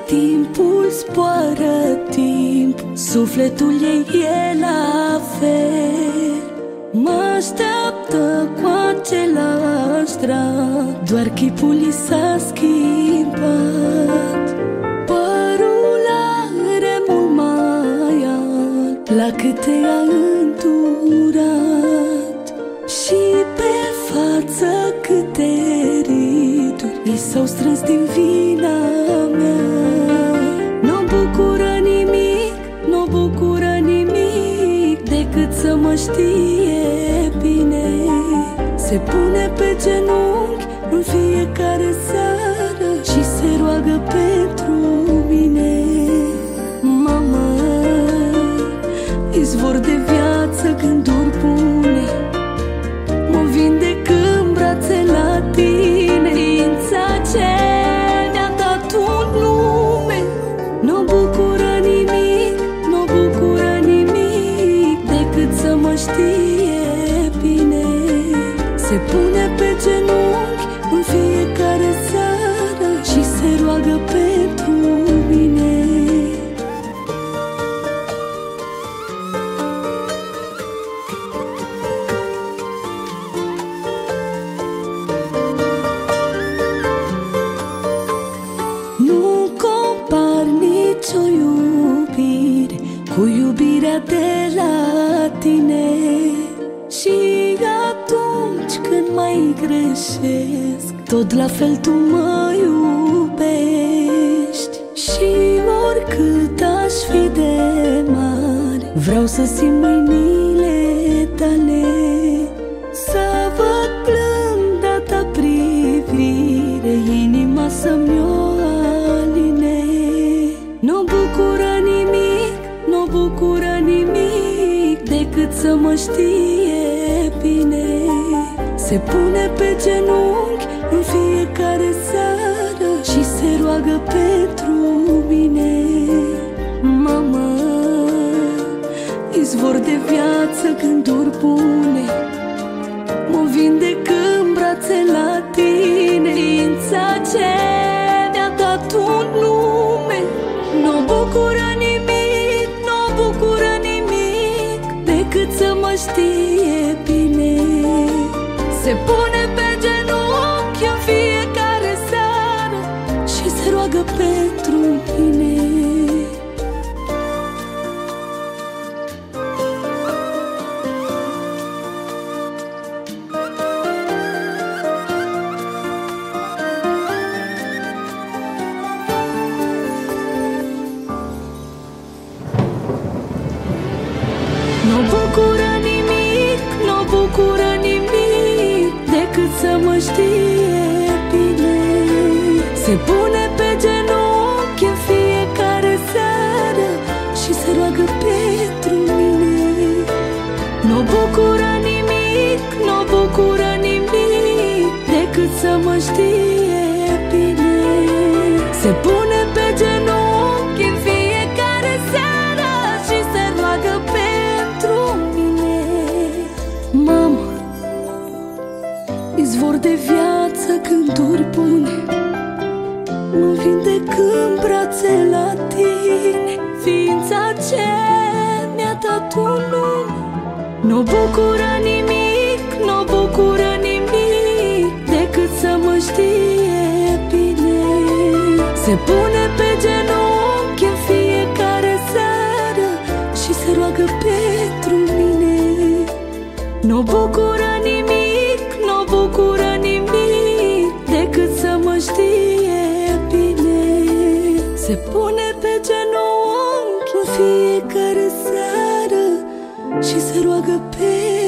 timpul zboară timp, sufletul ei e la fel. Mă așteaptă cu același drag, doar chipul i s-a schimbat. Părul are mult mai alb, la câte a îndurat, și pe față câte riduri i s-au strâns din vina mea. Nu bucură nimic, nu bucură nimic, decât să mă știe bine. Se pune pe genunchi în fiecare seară și se roagă pentru mine. Mama, izvor de viață, gânduri bune, mă vindec în brațe la tine. Ființa ce mi-a dat un nume, nu bucură nimic, nu bucură nimic, decât să mă știe bine. Se pune pe genunchi în fiecare seară și se roagă pentru mine. Nu compar nicio iubire cu iubirea de la tine. Și atunci când mai greșesc, tot la fel tu mă iubești. Și oricât aș fi de mare, vreau să simt mâinile tale, să văd blânda ta privire, inima să-mi o aline. Nu bucură nimic, nu bucură nimic, decât să mă știe bine. Se pune pe genunchi în fiecare seară și se roagă pentru mine. Mama, izvor de viață, gânduri bune, mă vindec în brațe la tine. Ființa ce mi-a dat un nume, nu bucură nimic, nu bucură nimic, decât să mă știe bine. Se pune pe genunchi în fiecare seară și se roagă pentru mine. Nu bucură nimic, nu bucură nimic, decât să mă știe bine. Se pune pe genunchi în fiecare seară și se roagă pentru mine. Nu bucură nimic, nu bucură nimic, decât să mă știe bine. Se pune pe genunchi în fiecare seară și se roagă pentru mine. Mama, izvor de viață, gânduri bune, mă vindec în brațe la tine. Ființa ce mi-a dat un nume, nu bucură nimic, nu bucură nimic, decât să mă știe bine. Se pune pe genunchi în fiecare seară și se roagă pentru mine. Nu bucură nimic, nu bucură nimic, decât să mă știe bine. Se pune pe genunchi în fiecare seară și se roagă pentru